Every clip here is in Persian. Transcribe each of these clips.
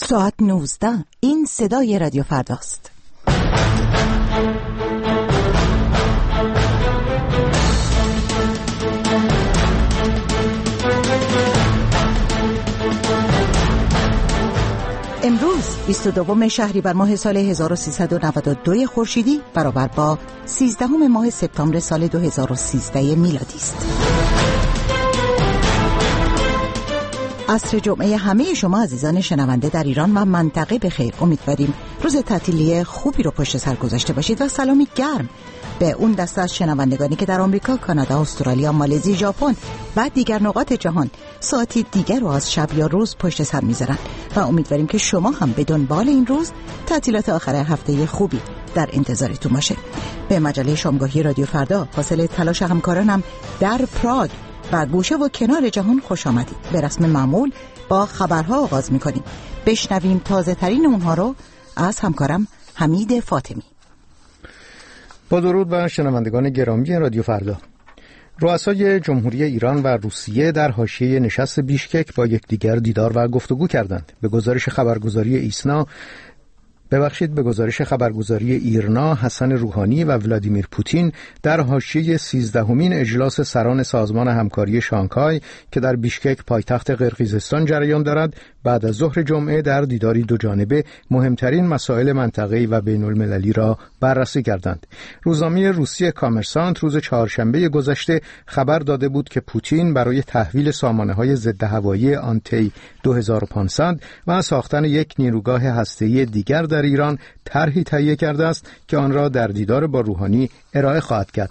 ساعت 19. این صدای رادیو فرداست. امروز 22 شهریور ماه سال 1392 خورشیدی برابر با 13 ماه سپتامبر سال 2013 میلادی است. عصر جمعه همه شما عزیزان شنونده در ایران و منطقه بخیر. امیدواریم روز تعطیلی خوبی رو پشت سر گذاشته باشید و سلامی گرم به اون دسته از شنوندگانی که در آمریکا، کانادا، استرالیا، مالزی، ژاپن و دیگر نقاط جهان ساعتی دیگر رو از شب یا روز پشت سر میذارن و امیدواریم که شما هم به دنبال این روز تعطیلات آخر هفته خوبی در انتظارتون باشه. به مجله شامگاهی رادیو فردا حاصل تلاش همکارانم در پراگ و گوشه و کنار جهان خوش آمدید. به رسم معمول با خبرها آغاز میکنیم. بشنویم تازه ترین اونها رو از همکارم حمید فاطمی. با درود بر شنوندگان گرامی رادیو فردا. رؤسای جمهوری ایران و روسیه در حاشیه نشست بیشکک با یکدیگر دیدار و گفتگو کردند. به گزارش خبرگزاری ایرنا، حسن روحانی و ولادیمیر پوتین در حاشیه 13مین اجلاس سران سازمان همکاری شانگهای که در بیشکک پایتخت قرقیزستان جریان دارد، بعد از ظهر جمعه در دیداری دوجانبه مهمترین مسائل منطقه‌ای و بین‌المللی را بررسی کردند. روزنامه روسی کامرسانت روز چهارشنبه گذشته خبر داده بود که پوتین برای تحویل سامانه‌های ضد هوایی آنتی 2500 و ساختن یک نیروگاه هسته‌ای دیگر در ایران طرحی تهیه کرده است که آن را در دیدار با روحانی ارائه خواهد کرد.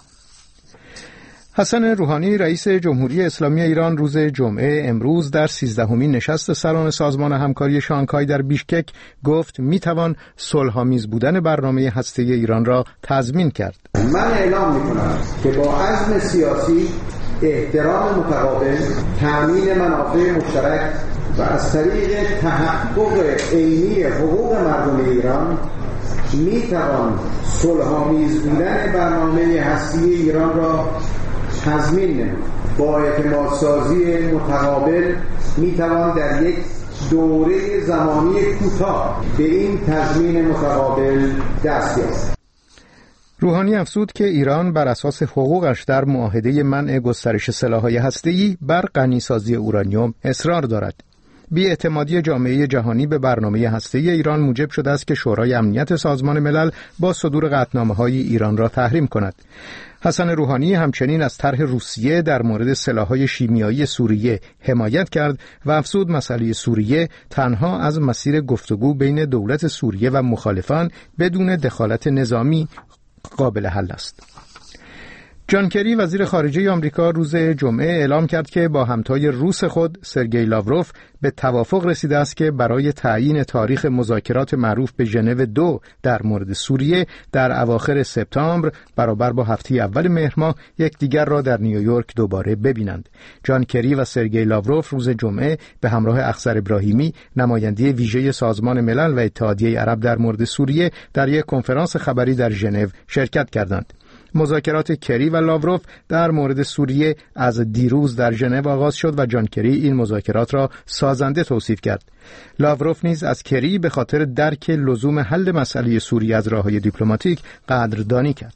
حسن روحانی رئیس جمهوری اسلامی ایران روز جمعه امروز در 13مین نشست سران سازمان همکاری شانگهای در بیشکک گفت میتوان صلح‌آمیز بودن برنامه هسته‌ای ایران را تضمین کرد. من اعلام میکنم که با عزم سیاسی، احترام متقابل، تأمین منافع مشترک و از طریق تحقق عینی حقوق مردم ایران میتوان صلح‌آمیز بودن برنامه هسته‌ای ایران را تضمین نمود. با اعتمادسازی متقابل میتوان در یک دوره زمانی کوتاه به این تضمین متقابل دست یافت. روحانی افزود که ایران بر اساس حقوقش در معاهده منع گسترش سلاح‌های هسته‌ای بر غنیسازی اورانیوم اصرار دارد. بی‌اعتمادی جامعه جهانی به برنامه هسته‌ای ایران موجب شده است که شورای امنیت سازمان ملل با صدور قطعنامه‌های ایران را تحریم کند. حسن روحانی همچنین از طرح روسیه در مورد سلاح‌های شیمیایی سوریه حمایت کرد و افزود مسئله سوریه تنها از مسیر گفتگو بین دولت سوریه و مخالفان بدون دخالت نظامی قابل حل است. جان کری وزیر خارجه آمریکا روز جمعه اعلام کرد که با همتای روس خود سرگئی لاوروف به توافق رسیده است که برای تعیین تاریخ مذاکرات معروف به ژنو 2 در مورد سوریه در اواخر سپتامبر برابر با هفته اول مهر ماه یکدیگر را در نیویورک دوباره ببینند. جان کری و سرگئی لاوروف روز جمعه به همراه اخضر ابراهیمی نماینده ویژه سازمان ملل و اتحادیه عرب در مورد سوریه در یک کنفرانس خبری در ژنو شرکت کردند. مذاکرات کری و لاوروف در مورد سوریه از دیروز در ژنو آغاز شد و جان کری این مذاکرات را سازنده توصیف کرد. لاوروف نیز از کری به خاطر درک لزوم حل مسئله سوریه از راه‌های دیپلماتیک قدردانی کرد.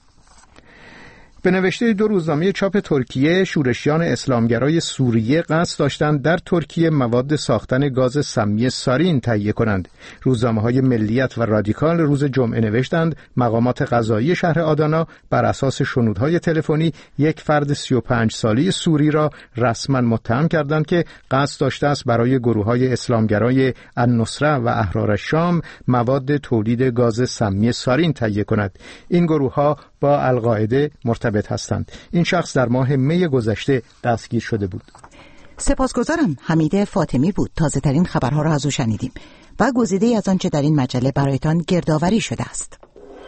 به نوشته دو روزنامه چاپ ترکیه، شورشیان اسلامگرای سوریه قصد داشتند در ترکیه مواد ساختن گاز سمی سارین تهیه کنند. روزنامه‌های ملیت و رادیکال روز جمعه نوشتند مقامات قضایی شهر آدانا بر اساس شنودهای تلفنی یک فرد 35 ساله سوری را رسما متهم کردند که قصد داشته است برای گروه‌های اسلامگرای النصره و احرار الشام مواد تولید گاز سمی سارین تهیه کند. این گروه‌ها با القاعده مرتبط هستند. این شخص در ماه می گذشته دستگیر شده بود. سپاسگزارم. حمید فاطمی بود. تازه ترین خبرها را از او شنیدیم و گزیده‌ای از آنچه در این مجله برایتان گردآوری شده است.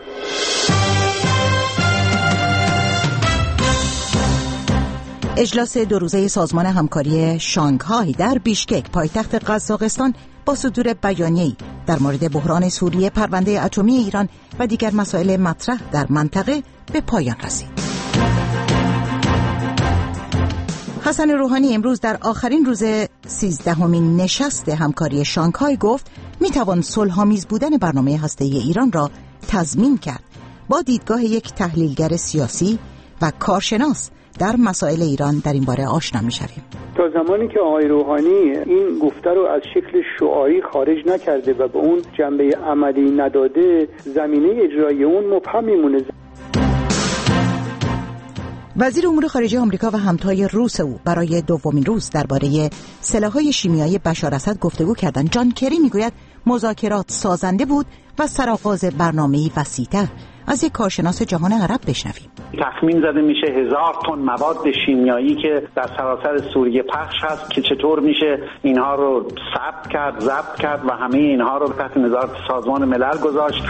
اجلاس دو روزه سازمان همکاری شانگهای در بیشکک پایتخت قزاقستان با صدور بیانیه‌ای در مورد بحران سوریه، پرونده اتمی ایران و دیگر مسائل مطرح در منطقه به پایان رسید. حسن روحانی امروز در آخرین روز 13مین نشست همکاری شانگهای گفت میتوان صلح‌آمیز بودن برنامه هسته‌ای ایران را تضمین کرد. با دیدگاه یک تحلیلگر سیاسی و کارشناس در مسائل ایران در این باره آشنا می‌شویم. تا زمانی که آقای روحانی این گفته رو از شکل شعاری خارج نکرده و به اون جنبه عملی نداده، زمینه اجرایی اون مبهم میمونه. وزیر امور خارجه آمریکا و همتای روس او برای دومین روز درباره سلاح‌های شیمیایی بشار اسد گفتگو کردند. جان کری میگوید مذاکرات سازنده بود و سرآغاز برنامه‌ای وسیع‌تر. از یک کارشناس جهان عرب بشنویم. تخمین زده میشه 1000 تن مواد شیمیایی که در سراسر سوریه پخش هست که چطور میشه اینها رو ثبت کرد، ضبط کرد و همه اینها رو تحت نظارت سازمان ملل گذاشت.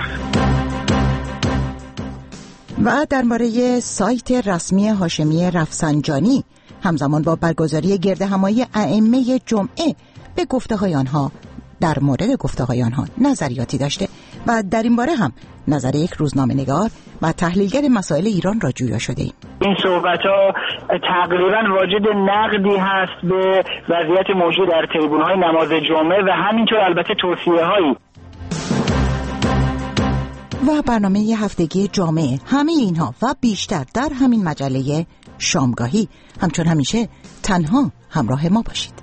و درباره سایت رسمی هاشمی رفسنجانی همزمان با برگزاری گردهمایی ائمه جمعه به گفته‌های آنها در مورد گفته‌های آنها نظریاتی داشته و در این باره هم نظر یک روزنامه‌نگار و تحلیلگر مسائل ایران را جویا شده ایم. این صحبت‌ها تقریباً واجد نقدی هست به وضعیت موجود در تریبون‌های نماز جمعه و همینطور البته توصیه‌هایی. و برنامه هفتگی جامعه، همه اینها و بیشتر در همین مجله شامگاهی. همچون همیشه تنها همراه ما باشید.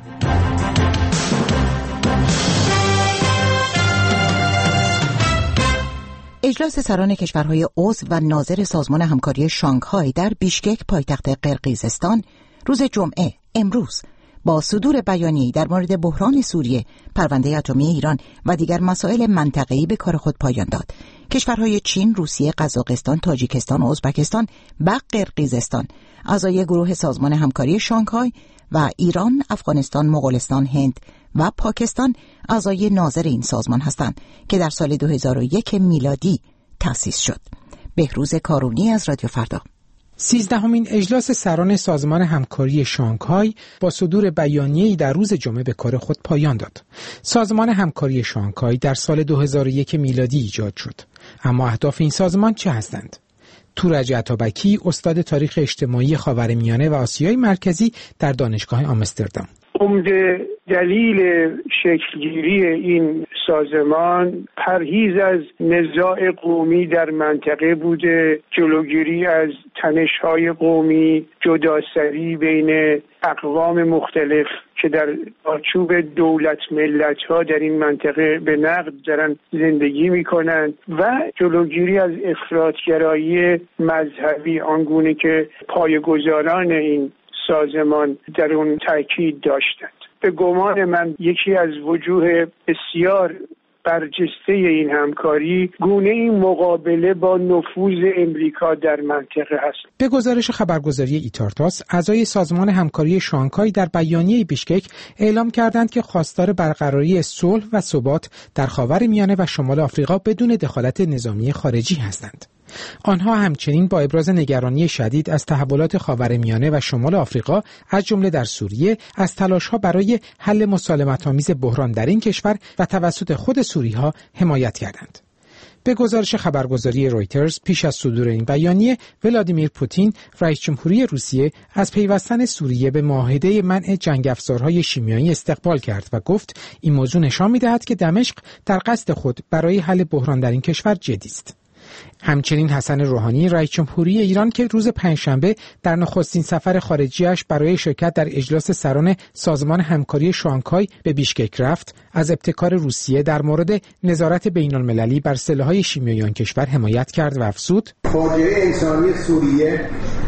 اجلاس سران کشورهای عضو و ناظر سازمان همکاری شانگهای در بیشکک پایتخت قرقیزستان روز جمعه امروز با صدور بیانیه‌ای در مورد بحران سوریه، پرونده اتمی ایران و دیگر مسائل منطقه‌ای به کار خود پایان داد. کشورهای چین، روسیه، قزاقستان، تاجیکستان، ازبکستان و قرقیزستان اعضای گروه سازمان همکاری شانگهای و ایران، افغانستان، مغولستان، هند و پاکستان اعضای ناظر این سازمان هستند که در سال 2001 میلادی تأسیس شد. بهروز کارونی از رادیو فردا. 13مین اجلاس سران سازمان همکاری شانگهای با صدور بیانیه‌ای در روز جمعه به کار خود پایان داد. سازمان همکاری شانگهای در سال 2001 میلادی ایجاد شد. اما اهداف این سازمان چه هستند؟ تورج عطابکی، استاد تاریخ اجتماعی خاورمیانه و آسیای مرکزی در دانشگاه آمستردام: عمده دلیل شکلگیری این سازمان پرهیز از نزاع قومی در منطقه بوده، جلوگیری از تنش‌های قومی، جداسری بین اقوام مختلف که در آرچوب دولت ملت‌ها در این منطقه به نقد دارن زندگی می‌کنند و جلوگیری از افراط‌گرایی مذهبی آنگونه که پایه‌گذاران این سازمان در اون تاکید داشتند. به گمان من یکی از وجوه بسیار برجسته این همکاری گونه این مقابله با نفوذ امریکا در منطقه است. به گزارش خبرگزاری ایتارتاس، اعضای سازمان همکاری شانگهای در بیانیه بیشکک اعلام کردند که خواستار برقراری صلح و ثبات در خاورمیانه و شمال آفریقا بدون دخالت نظامی خارجی هستند. آنها همچنین با ابراز نگرانی شدید از تحولات خاورمیانه و شمال آفریقا از جمله در سوریه از تلاش‌ها برای حل مسالمت‌آمیز بحران در این کشور و توسط خود سوری‌ها حمایت کردند. به گزارش خبرگزاری رویترز، پیش از صدور این بیانیه، ولادیمیر پوتین، رئیس جمهوری روسیه، از پیوستن سوریه به معاهده منع جنگ افزارهای شیمیایی استقبال کرد و گفت این موضوع نشان می‌دهد که دمشق در قصد خود برای حل بحران در این کشور جدی است. همچنین حسن روحانی، رئیس جمهوری ایران که روز پنجشنبه در نخستین سفر خارجیش برای شرکت در اجلاس سران سازمان همکاری شانگهای به بیشکک رفت، از ابتکار روسیه در مورد نظارت بین‌المللی بر سلاح‌های شیمیایی آن کشور حمایت کرد و افزود: فاجعه انسانی سوریه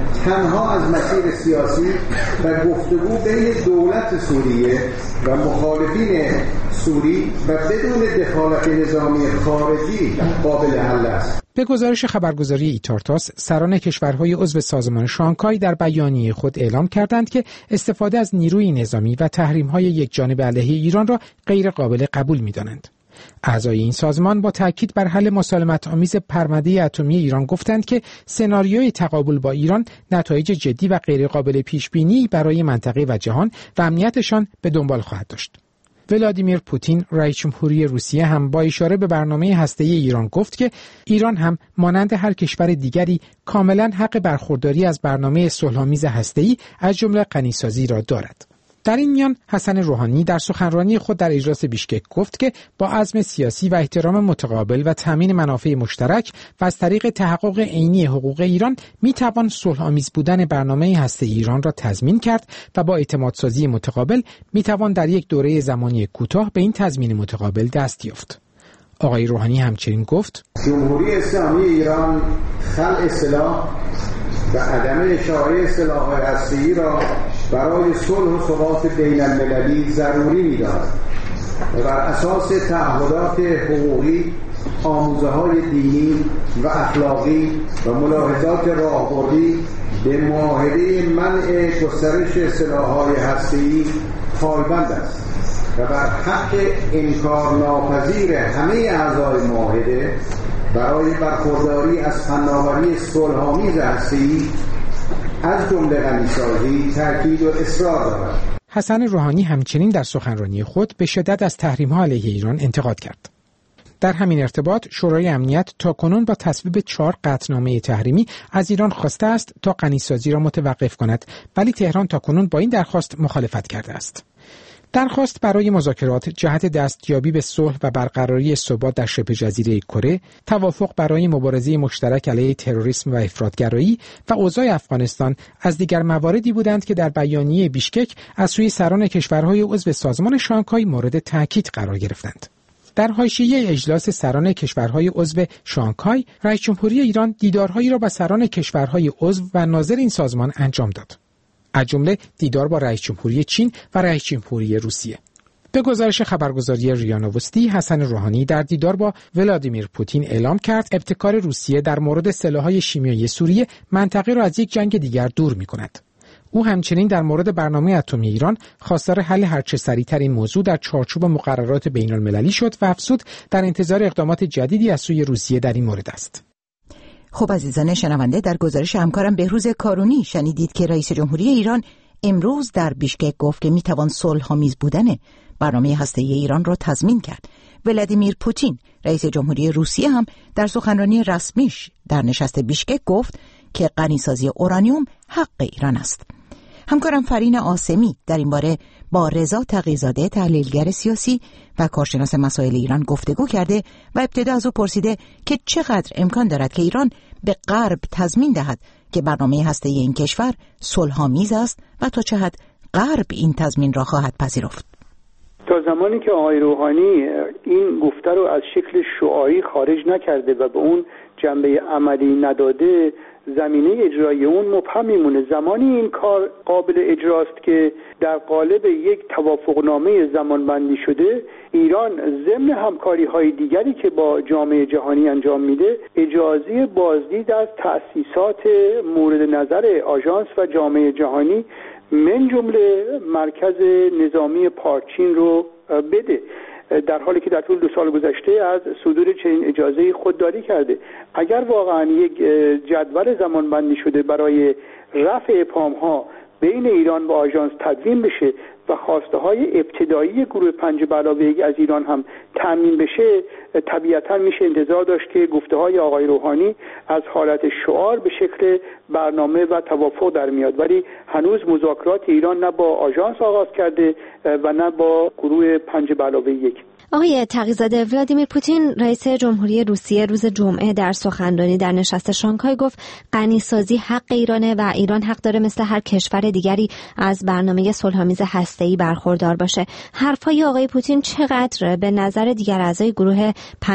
تنها از مسیر سیاسی و گفتگو بین دولت سوریه و مخالفین سوری و بدون دخالت نظامی خارجی قابل حل است. به گزارش خبرگزاری ایتارتاس، سران کشورهای عضو سازمان شانگهای در بیانیه خود اعلام کردند که استفاده از نیروی نظامی و تحریم‌های یکجانبه علیه ایران را غیر قابل قبول می‌دانند. اعضای این سازمان با تاکید بر حل مسالمت‌آمیز پرونده اتمی ایران گفتند که سناریوی تقابل با ایران نتایج جدی و غیر قابل پیش‌بینی برای منطقه و جهان و امنیتشان به دنبال خواهد داشت. ولادیمیر پوتین، رئیس جمهوری روسیه، هم با اشاره به برنامه هسته‌ای ایران گفت که ایران هم مانند هر کشور دیگری کاملا حق برخورداری از برنامه صلح‌آمیز هسته‌ای از جمله غنیسازی را دارد. در این میان حسن روحانی در سخنرانی خود در اجلاس بیشکک گفت که با عزم سیاسی و احترام متقابل و تامین منافع مشترک و از طریق تحقق عینی حقوق ایران میتوان صلح‌آمیز بودن برنامه هسته‌ای ایران را تضمین کرد و با اعتمادسازی متقابل میتوان در یک دوره زمانی کوتاه به این تضمین متقابل دست یافت. آقای روحانی همچنین گفت: جمهوری اسلامی ایران خلع سلاح و عدم اشاعه سلاح‌های هسته‌ای را برای صلح و ثبات بین المللی ضروری می‌داند و بر اساس تعهدات حقوقی، آموزه‌های دینی و اخلاقی و ملاحظات راهبردی به معاهده منع گسترش سلاح‌های هسته‌ای پایبند است و بر حق انکارناپذیر همه اعضای معاهده برای برخورداری از فناوری صلح‌آمیز هسته‌ای از جمله غنیسازی تاکید و اصرار دارد. حسن روحانی همچنین در سخنرانی خود به شدت از تحریم‌ها علیه ایران انتقاد کرد. در همین ارتباط شورای امنیت تاکنون با تصویب 4 قطعنامه تحریمی از ایران خواسته است تا غنیسازی را متوقف کند، ولی تهران تاکنون با این درخواست مخالفت کرده است. درخواست برای مذاکرات جهت دستیابی به صلح و برقراری ثبات در شبه جزیره کره، توافق برای مبارزه مشترک علیه تروریسم و افراطگرایی و اوضاع افغانستان از دیگر مواردی بودند که در بیانیه بیشکک از سوی سران کشورهای عضو سازمان شانگهای مورد تاکید قرار گرفتند. در حاشیه اجلاس سران کشورهای عضو شانگهای، رئیس جمهوری ایران دیدارهایی را با سران کشورهای عضو و ناظر این سازمان انجام داد. از جمله دیدار با رئیس جمهوری چین و رئیس جمهوری روسیه. به گزارش خبرگزاری ریا نووستی، حسن روحانی در دیدار با ولادیمیر پوتین اعلام کرد ابتکار روسیه در مورد سلاح‌های شیمیایی سوریه منطقه را از یک جنگ دیگر دور می‌کند. او همچنین در مورد برنامه اتمی ایران خواستار حل هرچه سریعتر این موضوع در چارچوب مقررات بین‌المللی شد و افزود در انتظار اقدامات جدیدی از سوی روسیه در این مورد است. خب عزیزان شنونده، در گزارش همکارم بهروز کارونی شنیدید که رئیس جمهوری ایران امروز در بیشکک گفت که میتوان صلح‌آمیز بودن برنامه هسته‌ای ایران را تضمین کرد. ولادیمیر پوتین رئیس جمهوری روسیه هم در سخنرانی رسمیش در نشست بیشکک گفت که غنیسازی اورانیوم حق ایران است. همکارم فرین آسمی در این باره با رضا تقی‌زاده تحلیلگر سیاسی و کارشناس مسائل ایران گفتگو کرده و ابتدا از او پرسیده که چقدر امکان دارد که ایران به غرب تضمین دهد که برنامه هسته‌ای این کشور صلح‌آمیز است و تا چه حد غرب این تضمین را خواهد پذیرفت. تا زمانی که آقای روحانی این گفته رو از شکل شعاری خارج نکرده و به اون جنبه عملی نداده، زمینه اجرایی اون مبهم میمونه. زمانی این کار قابل اجراست که در قالب یک توافقنامه زمانبندی شده ایران ضمن همکاری‌های دیگری که با جامعه جهانی انجام میده اجازه بازدید از تأسیسات مورد نظر آژانس و جامعه جهانی من جمله مرکز نظامی پارچین رو بده، در حالی که در طول 2 سال گذشته از صدور چنین اجازه خودداری کرده. اگر واقعا یک جدول زمانبندی شده برای رفع ابهام‌ها بین ایران و آژانس تدوین بشه و خواسته های ابتدایی گروه 5+1 از ایران هم تامین بشه، طبیعتا میشه انتظار داشت که گفته های آقای روحانی از حالت شعار به شکل برنامه و توافق در میاد، ولی هنوز مذاکرات ایران نه با آژانس آغاز کرده و نه با گروه 5+1. آقای تقی‌زاده، ولادیمیر پوتین رئیس جمهوری روسیه روز جمعه در سخنرانی در نشست شانگهای گفت غنیسازی حق ایرانه و ایران حق داره مثل هر کشور دیگری از برنامه صلح‌آمیز هسته‌ای برخوردار باشه. حرفای آقای پوتین چقدر به نظر دیگر اعضای گروه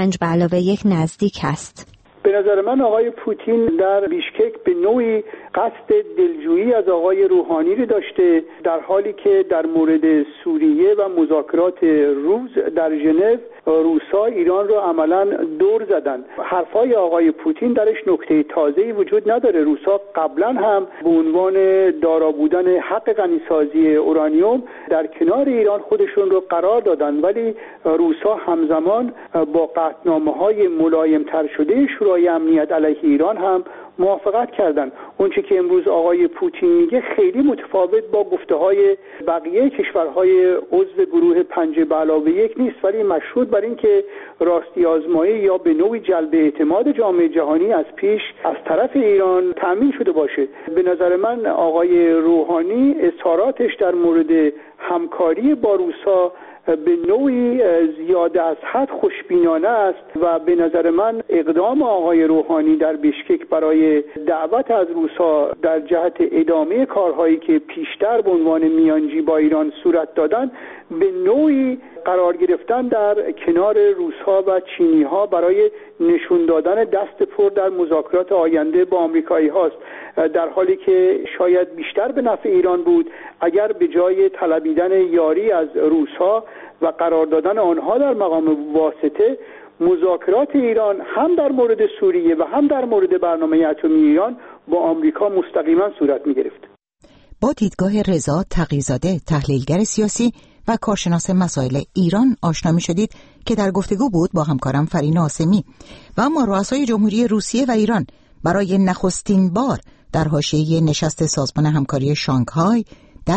5+1 نزدیک است؟ به نظر من آقای پوتین در بیشکک به نوعی قصد دلجویی از آقای روحانی رو داشته، در حالی که در مورد سوریه و مذاکرات روز در ژنو روسا ایران رو عملاً دور زدن. حرفای آقای پوتین درش نکته تازه‌ای وجود نداره. روسا قبلا هم به عنوان دارا بودن حق غنیسازی اورانیوم در کنار ایران خودشون رو قرار دادن، ولی روسا همزمان با قطعنامه‌های ملایم‌تر شده شورای امنیت علیه ایران هم موافقت کردن. اونچه که امروز آقای پوتین میگه خیلی متفاوت با گفته‌های بقیه کشورهای عضو گروه 5+1 نیست، ولی مشروط بر این که راستی آزمایی یا به نوعی جلب اعتماد جامعه جهانی از پیش از طرف ایران تامین شده باشه. به نظر من آقای روحانی اظهاراتش در مورد همکاری با روس‌ها به نوعی زیاده از حد خوشبینانه است و به نظر من اقدام آقای روحانی در بشکک برای دعوت از روس‌ها در جهت ادامه کارهایی که پیشتر به عنوان میانجی با ایران صورت دادن به نوعی قرار گرفتن در کنار روس‌ها و چینی‌ها برای نشون دادن دست پر در مذاکرات آینده با آمریکایی هاست، در حالی که شاید بیشتر به نفع ایران بود اگر به جای طلبیدن یاری از روس‌ها و قرار دادن آنها در مقام واسطه، مذاکرات ایران هم در مورد سوریه و هم در مورد برنامه اتمی ایران با آمریکا مستقیما صورت می‌گرفت. با دیدگاه رضا تقی‌زاده، تحلیلگر سیاسی و کارشناس مسائل ایران آشنا می‌شدید که در گفتگو بود با همکارم فرین آسمی. و اما رؤسای جمهوری روسیه و ایران برای نخستین بار در حاشیه نشست سازمان همکاری شانگهای در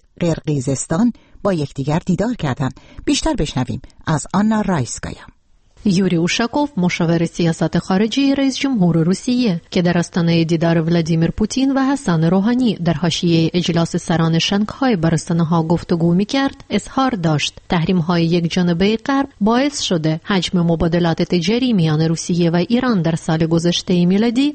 قرقیزستان با یکدیگر دیدار کردند. بیشتر بشنویم از آنا رایسکایا. یوری اوشاکوف، مشاور سیاست خارجی رئیس جمهور روسیه که در آستانه دیدار ولادیمیر پوتین و حسن روحانی در حاشیه اجلاس سران شانگهای با رسانه‌ها گفتگو می‌کرد، اظهار داشت تحریم‌های یکجانبه غرب باعث شده حجم مبادلات تجاری میان روسیه و ایران در سال گذشته میلادی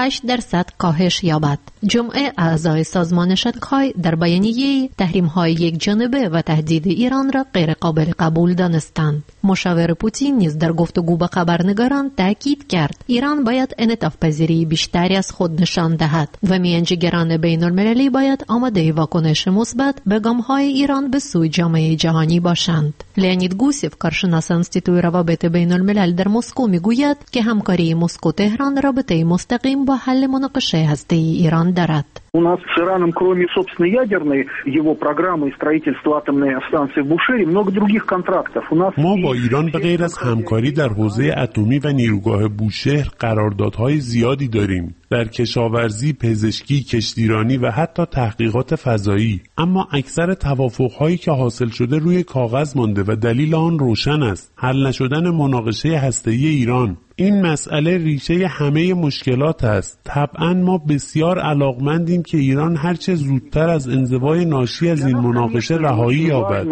38% کاهش یابد. جمعه اعضای سازمان شانگهای در بیانیه تحریم‌های یکجانبه و تهدید ایران را غیر قابل قبول دانستند. مشاور پوتین نیز در گفتگو با خبرنگاران تاکید کرد ایران باید انعطاف پذیری بیشتری از خود نشان دهد و میانجیگران بین المللی باید آماده واکنش مثبت به گام‌های ایران به سوی جامعه جهانی باشند. لئونید گوسیف، کارشناس انستیتوی روابط بین الملل در مسکو، میگوید که همکاری مسکو تهران رابطه مستقیم با حل مناقشه هسته‌ای ایران دارد. У нас с Ираном, кроме собственно ядерной его программы и строительства атомной станции в Бушере, много других контрактов. ما با ایران به غیر از همکاری در حوزه اتمی و نیروگاه بوشهر قراردادهای زیادی داریم. در کشاورزی، پزشکی، کشتیرانی و حتی تحقیقات فضایی. اما اکثر توافق‌هایی که حاصل شده روی کاغذ مانده و دلیل آن روشن است: حل نشدن مناقشه هسته‌ای ایران. این مسئله ریشه همه مشکلات است. طبعا ما بسیار علاقمندیم که ایران هرچه زودتر از انزوای ناشی از این مناقشه رهایی یابد.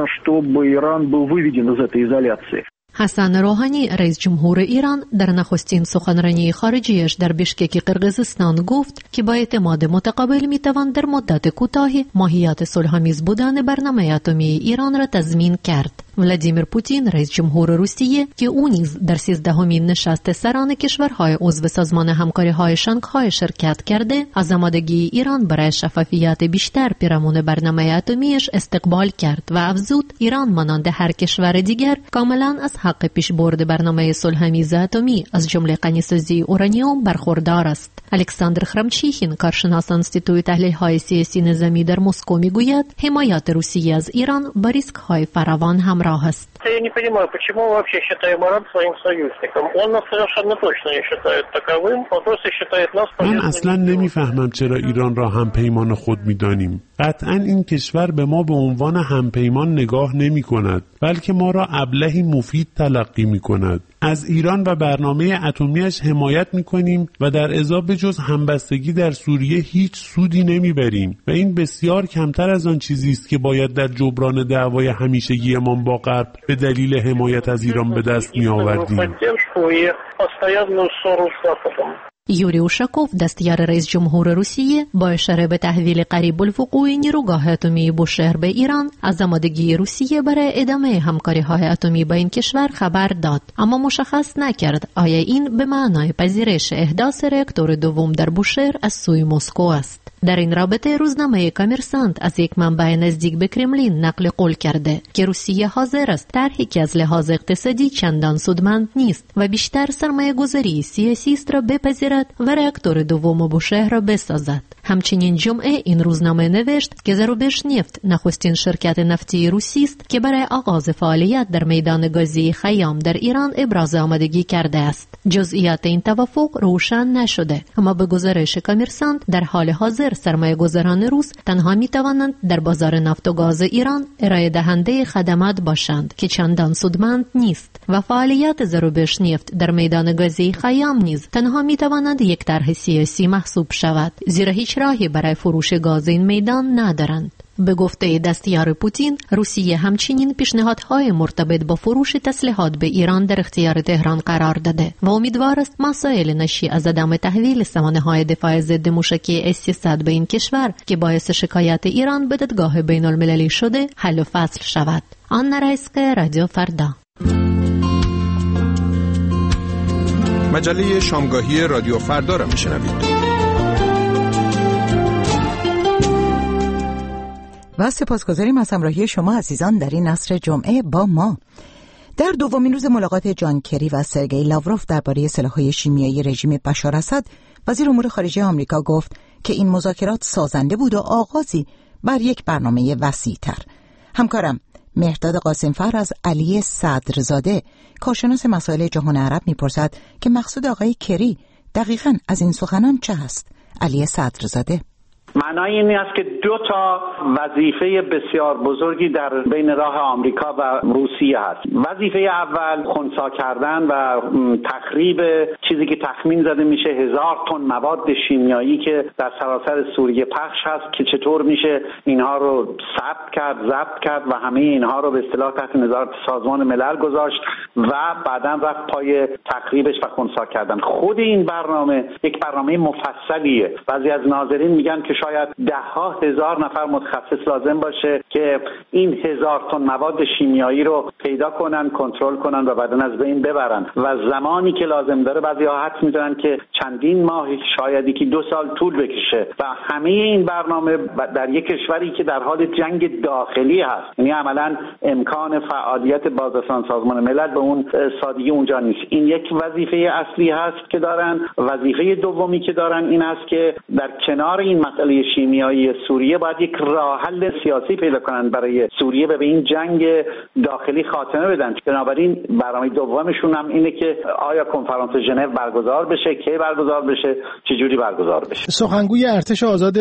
حسن روحانی، رئیس جمهور ایران، در نخستین سخنرانی خارجیش در بشکک قرقیزستان گفت که با اعتماد متقابل میتوان در مدت کوتاهی ماهیت صلح‌آمیز بودن برنامه اتمی ایران را تضمین کرد. ولادیمیر پوتین، رئیس جمهور روسیه، که او نیز در 13مین نشست سران کشورهای عضو سازمان همکاری‌های شانگهای شرکت کرده، از آمادگی ایران برای شفافیت بیشتر پیرامون برنامه اتمیش استقبال کرد و افزود ایران مانند هر کشور دیگر کاملا از حق پیشبرد برنامه صلح‌آمیز اتمی از جمله غنیسازی اورانیوم برخوردار است. الکساندر خرمچیخین، کارشناس انستیتوی تحلیل‌های سیاسی نظامی در مسکو، میگوید حمایت روسیه از ایران با ریسک‌های فراوان همراه است. Я не понимаю, почему мы вообще считаем Иран своим союзником. Он нас совершенно точно не считает таковым. Он просто считает нас... من اصلا نمیفهمم چرا ایران را همپیمان خود می‌دانیم. قطعاً این کشور به ما به عنوان همپیمان نگاه نمی‌کند، بلکه ما را ابلهی مفید تلقی می‌کند. از ایران و برنامه اتمیش حمایت می‌کنیم و در ازا به جز همبستگی در سوریه هیچ سودی نمیبریم و این بسیار کمتر از آن چیزی است که باید در جبران دعوای همیشگیمان با غرب به دلیل حمایت از ایران به دست می‌آوردیم. یوری اوشاکوف، دستیار رئیس جمهور روسیه، با اشاره به تحویل قریب الوقوع نیروگاه اتمی بوشهر به ایران، از آمادگی روسیه برای ادامه همکاری‌های اتمی با این کشور خبر داد، اما مشخص نکرد آیا این به معنای پذیرش احداث راکتور دوم در بوشهر از سوی مسکو است. در این رابطه روزنامه کامرسانت از یک منبع نزدیک به کرملین نقل قول کرده که روسیه حاضر است طرحی که از لحاظ اقتصادی چندان سودمند نیست و بیشتر سرمایه‌گذاری سیاسی است را بپذیرد و راکتور دوم بوشهر را بسازد. همچنین جمعه این روزنامه نوشت که زروبشنفت، نخستین شرکت نفتی روسی است که برای آغاز فعالیت در میدان گازی خیام در ایران ابراز آمادگی کرده است. جزئیات این توافق روشن نشده، اما به گزارش کامرسانت در حال حاضر سرمایه‌گذاران روس تنها می‌توانند در بازار نفت و گاز ایران ارائه دهنده خدمات باشند که چندان سودمند نیست و فعالیت زروبشنفت در میدان گازی خیام نیز تنها می‌تواند یک طرح سیاسی محسوب شود، زیرا هیچ راهی برای فروش گاز این میدان ندارند. به گفته دستیار پوتین، روسیه همچنین پیشنهادهای مرتبط با فروش تسلیحات به ایران در اختیار تهران قرار داده و امیدوار است مسائل ناشی از عدم تحویل سامانه‌های دفاع ضد موشکی S-300 به این کشور که باعث شکایت ایران به دادگاه بین‌المللی شده حل و فصل شود. آنا رایسکا، رادیو فردا. مجله شامگاهی رادیو فردا را میشنوید. و سپاسگزاریم از همراهی شما عزیزان در این عصر جمعه با ما. در دومین روز ملاقات جان کری و سرگئی لاوروف درباره سلاح‌های شیمیایی رژیم بشار اسد، وزیر امور خارجه آمریکا گفت که این مذاکرات سازنده بود و آغازی بر یک برنامه وسیع‌تر. همکارم مهرداد قاسمفر از علی صدرزاده، کارشناس مسائل جهان عرب میپرسد که مقصود آقای کری دقیقاً از این سخنان چه است؟ علی صدرزاده: معنای این است که دو تا وظیفه بسیار بزرگی در بین راه آمریکا و روسیه هست. وظیفه اول خنثی کردن و تخریب چیزی که تخمین زده میشه 1000 تن مواد شیمیایی که در سراسر سوریه پخش هست که چطور میشه اینها رو ثبت کرد، ضبط کرد و همه اینها رو به اصطلاح تحت نظارت سازمان ملل گذاشت و بعداً رفت پای تخریبش و خنثی کردن. خود این برنامه یک برنامه مفصلیه. بعضی از ناظرین میگن که شاید 10,000 نفر متخصص لازم باشه که این 1000 تن مواد شیمیایی رو پیدا کنن، کنترل کنن و بعداً از بین ببرن و زمانی که لازم داره بعضی‌ها حدس می‌زنن که چندین ماه، شاید یکی 2 سال طول بکشه و همه این برنامه در یک کشوری که در حال جنگ داخلی هست، یعنی عملاً امکان فعالیت بازرسان سازمان ملل به اون سادگی اونجا نیست. این یک وظیفه اصلی هست که دارن. وظیفه دومی که دارن این است که در کنار این مسئله شیمیایی سوریه باید یک راه حل سیاسی پیدا کنن برای سوریه و به این جنگ داخلی خاتمه بدن. بنابراین برنامه دومشون هم اینه که آیا کنفرانس ژنو برگزار بشه، کی برگزار بشه، چجوری برگزار بشه. سخنگوی ارتش آزاد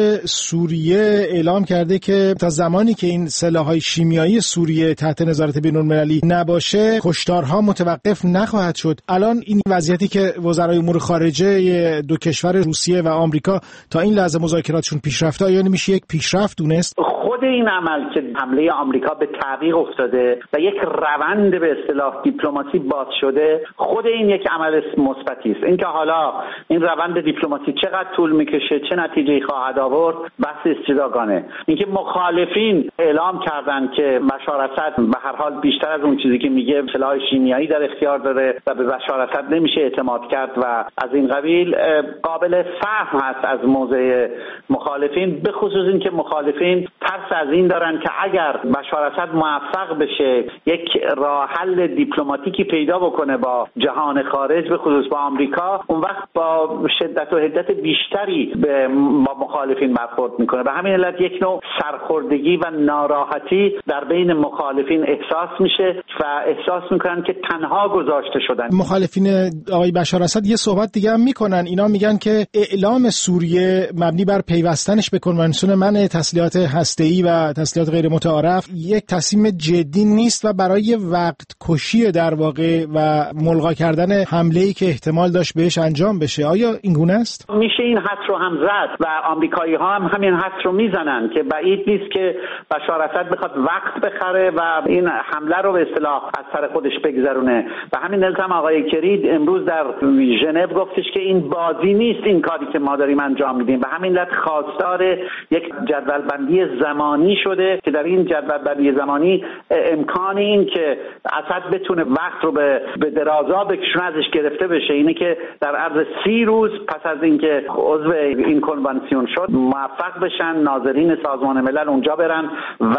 سوریه اعلام کرده که تا زمانی که این سلاح‌های شیمیایی سوریه تحت نظارت بین‌المللی نباشه، کشتارها متوقف نخواهد شد. الان این وضعیتی که وزرای امور خارجه دو کشور روسیه و آمریکا تا این لحظه مذاکراتشون پیشرفته، آیا نمیشه یک پیشرفت دونست؟ خود این عمل که حمله آمریکا به تعویق افتاده و یک روند به اصطلاح دیپلماسی باز شده، خود این یک عمل مثبتی است. اینکه حالا این روند دیپلماسی چقدر طول میکشه، چه نتیجه‌ای خواهد آورد، بحث جداگانه. اینکه مخالفین اعلام کردن که بشار اسد به هر حال بیشتر از اون چیزی که میگه سلاح شیمیایی در اختیار داره و به بشار اسد نمیشه اعتماد کرد و از این قبیل قابل فهم هست از موضع مخالفین، به خصوص اینکه مخالفین ترس از این دارن که اگر بشار اسد موفق بشه یک راه حل دیپلماتیکی پیدا بکنه با جهان خارج، به خصوص با آمریکا، اون وقت با شدت و حدت بیشتری با مخالفین برخورد میکنه. به همین علت یک نوع سرخوردگی و ناراحتی در بین مخالفین احساس میشه و احساس میکنن که تنها گذاشته شدن. مخالفین آقای بشار اسد یه صحبت دیگه هم میکنن. اینا میگن که اعلام سوریه مبنی بر پیوستنش به کنوانسیون منع تسلیحات هسته‌ای و تسلیحات غیر متعارف یک تصمیم جدی نیست و برای وقت کشی در واقع و ملغا کردن حمله‌ای که احتمال داشت بهش انجام بشه. آیا این گونه است؟ میشه این حدس رو هم زد و آمریکایی‌ها هم همین حدس رو میزنن که بعید نیست که بشار اسد بخواد وقت بخره و این حمله رو به اصطلاح از سر خودش بگذرونه. و همین علت هم آقای کری امروز در ژنو گفتش که این بازی نیست، این کاری که ما داریم انجام میدیم. و همین علت خواستار یک جدولبندی زمانی شده که در این جدولبندی زمانی امکان این که اسد بتونه وقت رو به درازا بکشونه ازش گرفته بشه. اینه که در عرض 30 روز پس از اینکه عضو این کنوانسیون شد موفق بشن ناظرین سازمان ملل اونجا برن و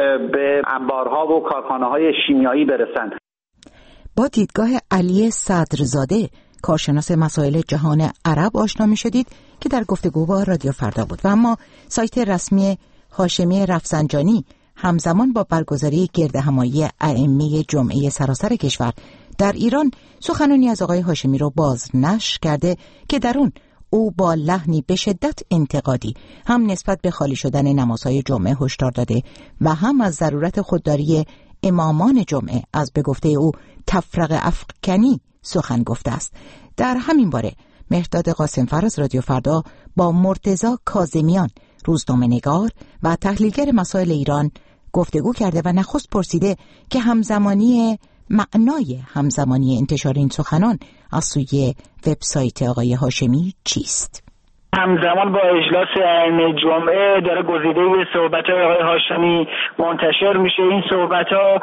به انبارها و کارخانه‌های شیمیایی برسن. با دیدگاه علی صدرزاده، کارشناس مسائل جهان عرب، آشنا می شدید که در گفتگو با رادیو فردا بود. و اما سایت رسمی هاشمی رفسنجانی همزمان با برگزاری گردهمایی ائمه جمعه سراسر کشور در ایران سخنانی از آقای هاشمی رو بازنشر کرده که در اون او با لحنی به شدت انتقادی هم نسبت به خالی شدن نمازهای جمعه هشدار داده و هم از ضرورت خودداری امامان جمعه از به گفته او تفرقه افکنی سخن گفته است. در همین باره مهرداد قاسمفر از رادیو فردا با مرتضی کاظمیان، روزنامه‌نگار و تحلیلگر مسائل ایران گفتگو کرده و نخست پرسیده که معنای همزمانی انتشار این سخنان از سوی وبسایت آقای هاشمی چیست؟ همزمان با اجلاس ائمه جمعه داره گزیده صحبت‌های آقای هاشمی منتشر میشه. این صحبت‌ها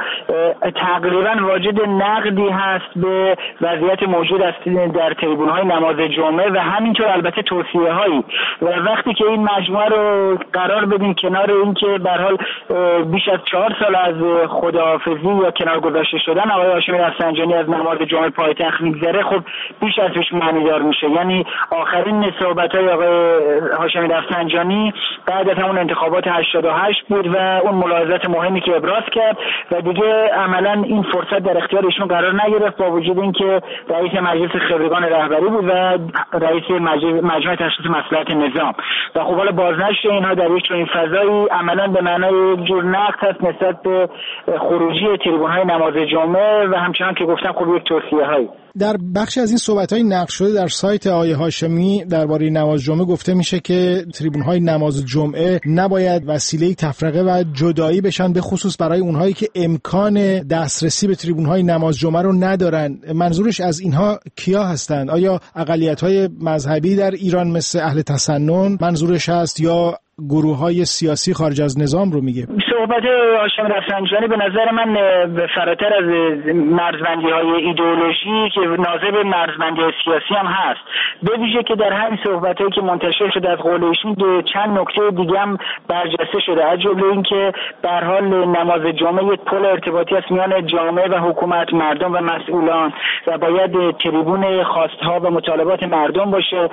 تقریبا واجد نقدی هست به وضعیت موجود است در تریبون‌های نماز جمعه و همینطور البته توصیه‌هایی. و وقتی که این مجموعه رو قرار بدیم کنار اینکه به هر حال بیش از 4 سال از خداحافظی یا کنار گذاشته شدن آقای هاشمی رفسنجانی از نماز جمعه پایتخت میگذره، خب بیش از پیش معنیدار میشه. یعنی آخرین صحبت‌های آقای هاشمی رفسنجانی بعد از همون انتخابات 88 بود و اون ملاحظات مهمی که ابراز کرد و دیگه عملا این فرصت در اختیار ایشون قرار نگرفت، با وجود اینکه رئیس مجلس خبرگان رهبری بود و رئیس مجمع تشخیص مصلحت نظام و خب حالا بازنشر اینها در یک چنین فضایی عملا به معنای یک جور نقد هست نسبت به خروجی تریبون‌های نماز جمعه و همچنان که گفتم خب یک توصیه‌هایی. در بخشی از این صحبت‌های نقل شده در سایت آقای هاشمی درباره نماز جمعه گفته میشه که تریبون‌های نماز جمعه نباید وسیله تفرقه و جدایی بشن، به خصوص برای اونهایی که امکان دسترسی به تریبون‌های نماز جمعه رو ندارن. منظورش از اینها کیا هستند؟ آیا اقلیت‌های مذهبی در ایران مثل اهل تسنن منظورش هست یا گروه‌های سیاسی خارج از نظام رو میگه؟ صحبت هاشمی رفسنجانی به نظر من فراتر از مرزبندی‌های ایدئولوژی که ناظر به مرزبندی‌های سیاسی هم هست، به ویژه که در همین صحبتایی که منتشر شده از قول ایشون چند نکته دیگه هم برجسته شده، از جمله اینکه به هر حال نماز جمعه یک پل ارتباطی است میان جامعه و حکومت، مردم و مسئولان و باید تریبون خواست‌ها و مطالبات مردم باشه.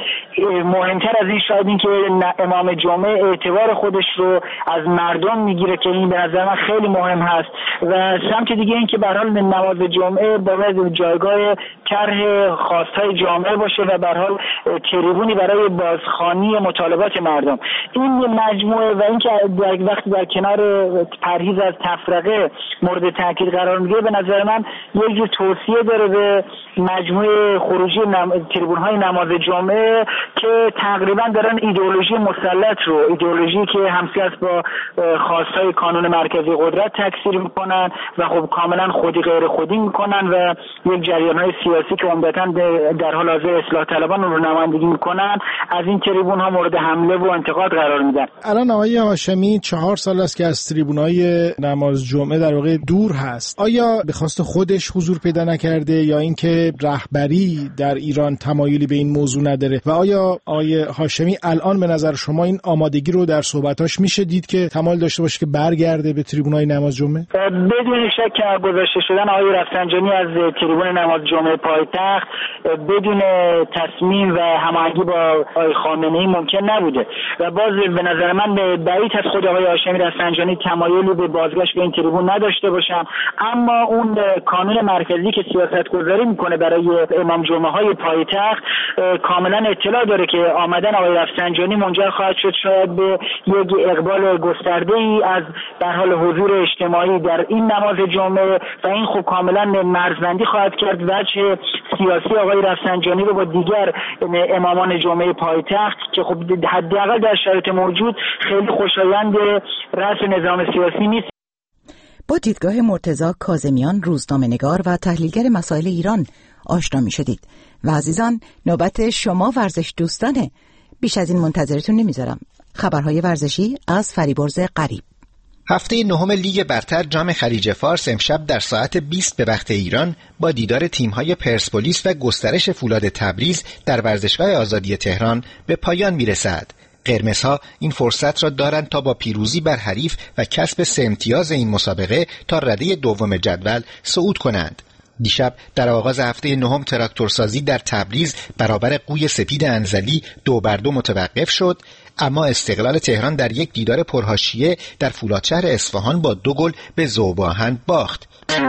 مهمتر از این شاید این که امام جمعه اعتبار خودش رو از مردم میگیره که این به نظر من خیلی مهم هست و سمت دیگه این که به هر حال نماز جمعه باید جایگاه طرح خواستهای جامعه باشه و به هر حال تریبونی برای بازخوانی مطالبات مردم. این مجموعه و اینکه وقتی در کنار پرهیز از تفرقه مورد تاکید قرار میگیره، به نظر من یک جور توصیه داره به مجموعه خروجی تریبون‌های نماز جمعه که تقریبا دارن ایدئولوژی مسلط رو، ایدئولوژی که همسی است با خواستهای کانون مرکزی قدرت تکثیر میکنن و خب کاملا خودی غیر خودی میکنن و یک جریان‌های سیاسی که عمدتاً در حال حاضر اصلاح طلبان رو نمایندگی میکنن از این تریبون‌ها مورد حمله و انتقاد قرار میدن. الان آقای هاشمی 4 سال است که از تریبون‌های نماز جمعه در واقع دور هست. آیا به خواست خودش حضور پیدا نکرده یا اینکه رهبری در ایران تمایلی به این موضوع نداره؟ و آیا آقای هاشمی الان به نظر شما این آمادگی رو در صحبتاش میشه دید که تمایل داشته باشه که برگرده به تریبون‌های نماز جمعه؟ بدون شک گذاشته شدن آقای رفسنجانی از تریبون نماز جمعه پایتخت بدون تصمیم و هماهنگی با آقای خامنه‌ای ممکن نبوده و باز به نظر من بعید از خود آقای هاشمی رفسنجانی تمایلی به بازگشت به این تریبون نداشته باشم. اما اون کانون مرکزی که سیاست‌گذاری میکنه برای امام جمعه‌های پایتخت کاملا اطلاع داره که آمدن آقای رفسنجانی منجر خواهد شد شاید به یک اقبال گسترده‌ای از در حال حضور اجتماعی در این نماز جمعه و این خب کاملا مرزبندی خواهد کرد وجه سیاسی آقای رفسنجانی رو با دیگر امامان جمعه پایتخت که خب حداقل در شرایط موجود خیلی خوشایند رأس نظام سیاسی نیست. با دیدگاه مرتضی کاظمیان، روزنامه‌نگار و تحلیلگر مسائل ایران آشنا می‌شدید. و عزیزان، نوبت شما ورزش دوستانه. بیش از این منتظرتون نمیذارم. خبرهای ورزشی از فریبرز قریب. هفته نهم لیگ برتر جام خلیج فارس امشب در ساعت 20 به وقت ایران با دیدار تیم‌های پرسپولیس و گسترش فولاد تبریز در ورزشگاه آزادی تهران به پایان می‌رسد. قرمزها این فرصت را دارند تا با پیروزی بر حریف و کسب 3 امتیاز این مسابقه تا رده دوم جدول صعود کنند. دیشب در آغاز هفته نهم تراکتورسازی در تبریز برابر قوی سپید انزلی 2-2 متوقف شد، اما استقلال تهران در یک دیدار پرحاشیه در فولادشهر اصفهان با 2 گل به ذوب‌آهن باخت.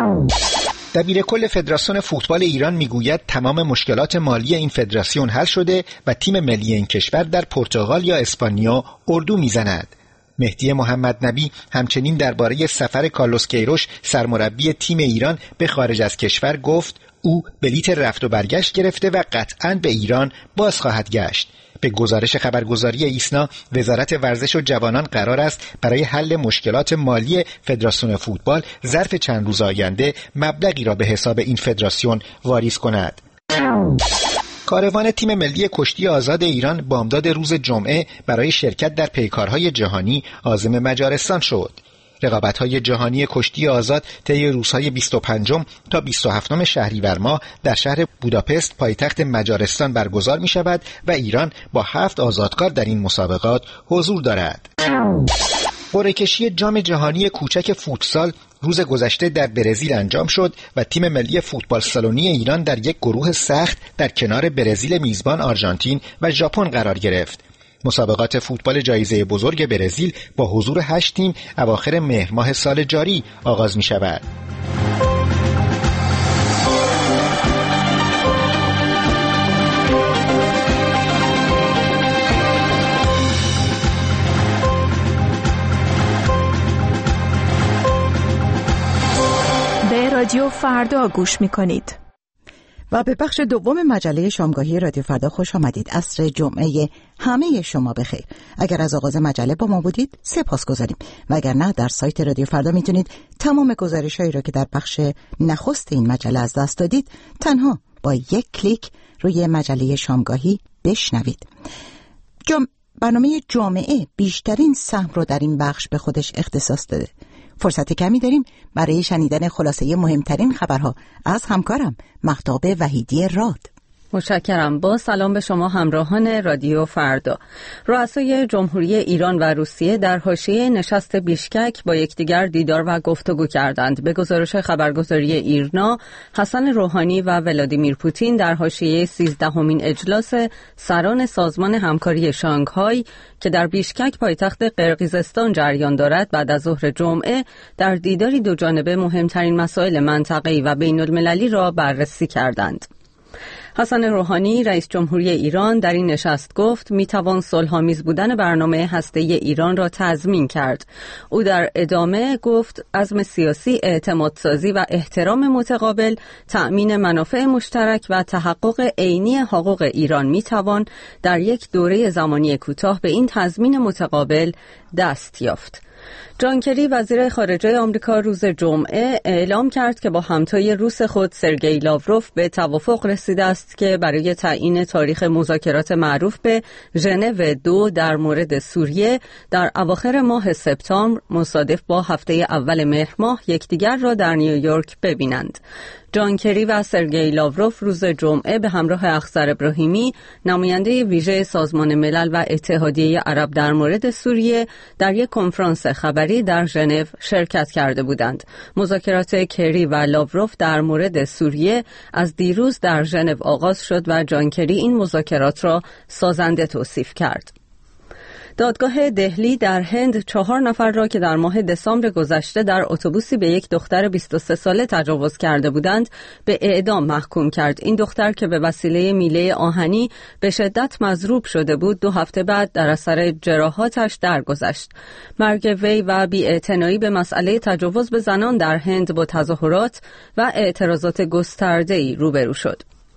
دبیرکل فدراسیون فوتبال ایران میگوید تمام مشکلات مالی این فدراسیون حل شده و تیم ملی این کشور در پرتغال یا اسپانیا اردو میزند. مهدی محمد نبی همچنین درباره سفر کارلوس کیروش سرمربی تیم ایران به خارج از کشور گفت او بلیت رفت و برگشت گرفته و قطعاً به ایران باز خواهد گشت. به گزارش خبرگزاری ایسنا، وزارت ورزش و جوانان قرار است برای حل مشکلات مالی فدراسیون فوتبال ظرف چند روز آینده مبلغی را به حساب این فدراسیون واریز کند. کاروان تیم ملی کشتی آزاد ایران بامداد روز جمعه برای شرکت در پیکارهای جهانی عازم مجارستان شد. رقابت‌های جهانی کشتی آزاد طی روزهای 25 تا 27 شهریور ماه در شهر بوداپست پایتخت مجارستان برگزار می‌شود و ایران با 7 آزادکار در این مسابقات حضور دارد. قرعه کشی جام جهانی کوچک فوتسال روز گذشته در برزیل انجام شد و تیم ملی فوتبال سالونی ایران در یک گروه سخت در کنار برزیل میزبان، آرژانتین و ژاپن قرار گرفت. مسابقات فوتبال جایزه بزرگ برزیل با حضور 8 تیم اواخر مهر ماه سال جاری آغاز می شود. به رادیو فردا گوش می کنید. و به بخش دوم مجله شامگاهی رادیو فردا خوش آمدید. عصر جمعه همه شما بخیر. اگر از آغاز مجله با ما بودید سپاسگزاریم و اگر نه در سایت رادیو فردا میتونید تمام گزارش‌هایی را که در بخش نخست این مجله از دست دادید تنها با یک کلیک روی مجله شامگاهی بشنوید. برنامه جامعه بیشترین سهم رو در این بخش به خودش اختصاص داده. فرصت کمی داریم برای شنیدن خلاصه مهمترین خبرها از همکارم مهتاب وحیدی راد. متشکرم. با سلام به شما همراهان رادیو فردا. رؤسای جمهوری ایران و روسیه در حاشیه نشست بیشکک با یکدیگر دیدار و گفتگو کردند. به گزارش خبرگزاری ایرنا، حسن روحانی و ولادیمیر پوتین در حاشیه 13مین اجلاس سران سازمان همکاری شانگهای که در بیشکک پایتخت قرقیزستان جریان دارد بعد از ظهر جمعه در دیداری دوجانبه مهمترین مسائل منطقه‌ای و بین‌المللی را بررسی کردند. حسن روحانی رئیس جمهوری ایران در این نشست گفت میتوان صلح‌آمیز بودن برنامه هسته‌ای ایران را تضمین کرد. او در ادامه گفت عزم سیاسی، اعتمادسازی و احترام متقابل، تأمین منافع مشترک و تحقق عینی حقوق ایران میتوان در یک دوره زمانی کوتاه به این تضمین متقابل دست یافت. جان کری وزیر خارجه آمریکا روز جمعه اعلام کرد که با همتای روس خود سرگئی لاوروف به توافق رسیده است که برای تعیین تاریخ مذاکرات معروف به ژنو 2 در مورد سوریه در اواخر ماه سپتامبر مصادف با هفته اول مهر ماه یکدیگر را در نیویورک ببینند. جان کری و سرگئی لاوروف روز جمعه به همراه اخضر ابراهیمی نماینده ویژه سازمان ملل و اتحادیه عرب در مورد سوریه در یک کنفرانس خبری در ژنو شرکت کرده بودند. مذاکرات کری و لاوروف در مورد سوریه از دیروز در ژنو آغاز شد و جان کری این مذاکرات را سازنده توصیف کرد. دادگاه دهلی در هند 4 نفر را که در ماه دسامبر گذشته در اتوبوسی به یک دختر 23 ساله تجاوز کرده بودند به اعدام محکوم کرد. این دختر که به وسیله میله آهنی به شدت مضروب شده بود 2 هفته بعد در اثر جراحاتش درگذشت. مرگ وی و بی‌اعتنایی به مسئله تجاوز به زنان در هند با تظاهرات و اعتراضات گسترده‌ای روبرو شد.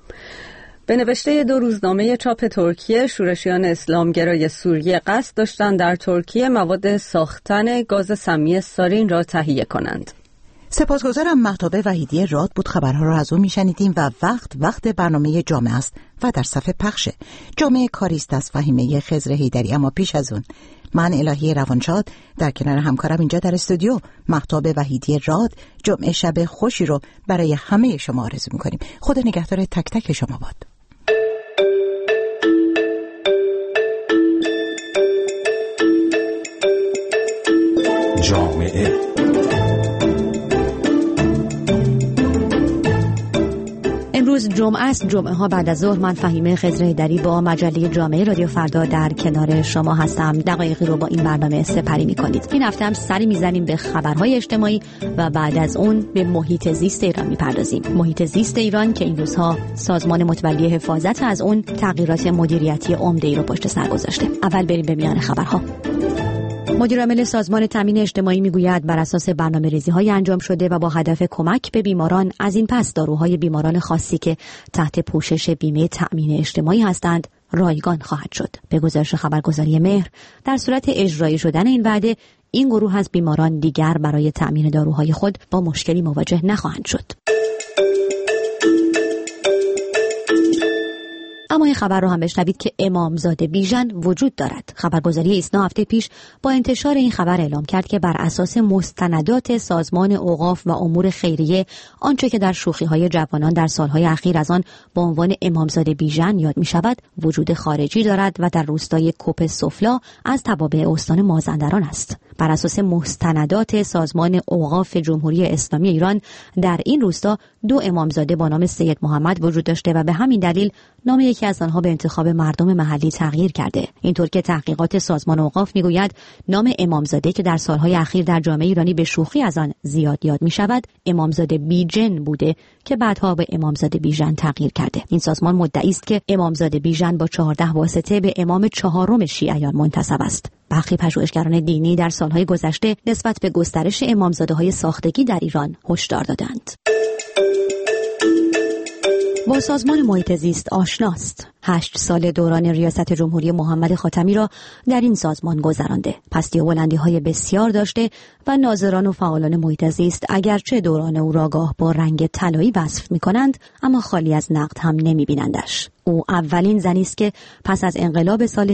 به نوشته 2 روزنامه چاپ ترکیه، شورشیان اسلامگرای سوریه قصد داشتند در ترکیه مواد ساختن گاز سمی سارین را تهیه کنند. سپاسگزارم. مهتاب وحیدی راد بود. خبرها را از او میشنیدیم و وقت برنامه جامعه است و در صفحه پخشه. جامعه کاریست از فهیمه خضر حیدری، اما پیش از اون من الهی روانشاد در کنار همکارم اینجا در استودیو مهتاب وحیدی راد جمعه شب خوشی رو برای همه شما آرزو میکنیم. خدا نگهدار تک تک شما باد. جامعه امروز جمعه است. جمعه ها بعد از ظهر من فهیمه خضر حیدری با مجله جامعه رادیو فردا در کنار شما هستم. دقایقی رو با این برنامه سپری می‌کنید. این هفته هم سری می‌زنیم به خبرهای اجتماعی و بعد از اون به محیط زیست ایران می‌پردازیم. محیط زیست ایران که این روزها سازمان متولی حفاظت از اون تغییرات مدیریتی عمده‌ای رو پشت سر گذاشته. اول بریم به میان خبرها. مدیر عامل سازمان تامین اجتماعی میگوید بر اساس برنامه‌ریزی‌های انجام شده و با هدف کمک به بیماران از این پس داروهای بیماران خاصی که تحت پوشش بیمه تامین اجتماعی هستند رایگان خواهد شد. به گزارش خبرگزاری مهر، در صورت اجرایی شدن این وعده، این گروه از بیماران دیگر برای تأمین داروهای خود با مشکلی مواجه نخواهند شد. اما این خبر رو هم بشنوید که امامزاده بیژن وجود دارد. خبرگزاری ایسنا هفته پیش با انتشار این خبر اعلام کرد که بر اساس مستندات سازمان اوقاف و امور خیریه، آنچه که در شوخی‌های جوانان در سالهای اخیر از آن با عنوان امامزاده بیژن یاد می‌شود، وجود خارجی دارد و در روستای کوپ سفلا از توابع استان مازندران است. بر اساس مستندات سازمان اوقاف جمهوری اسلامی ایران، در این روستا 2 امامزاده با نام سید محمد وجود داشته و به همین دلیل نام یکی از آنها به انتخاب مردم محلی تغییر کرده. اینطور که تحقیقات سازمان اوقاف میگوید نام امامزاده که در سالهای اخیر در جامعه ایرانی به شوخی از آن زیاد یاد می شود، امامزاده بیژن بوده که بعدها به امامزاده بیژن تغییر کرده. این سازمان مدعی است که امامزاده بیژن با 14 واسطه به امام 4 شیعیان منتسب است. برخی پژوهشگران دینی در سالهای گذشته نسبت به گسترش امامزاده‌های ساختگی در ایران هشدار دادند. با سازمان محیط زیست آشناست. 8 سال دوران ریاست جمهوری محمد خاتمی را در این سازمان گذرانده. پستی و بلندی‌های بسیار داشته و ناظران و فعالان محیط زیست اگرچه دوران او را گاه با رنگ طلایی وصف می‌کنند، اما خالی از نقد هم نمی‌بینندش. او اولین زنی است که پس از انقلاب سال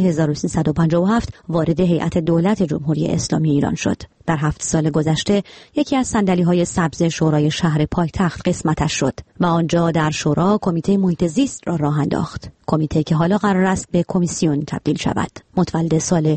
1357 وارد هیئت دولت جمهوری اسلامی ایران شد. در 7 سال گذشته یکی از صندلی‌های سبز شورای شهر پایتخت قسمتش شد و آنجا در شورا کمیته محیط زیست را راه انداخت. کمیته که حالا قرار است به کمیسیون تبدیل شود. متولد سال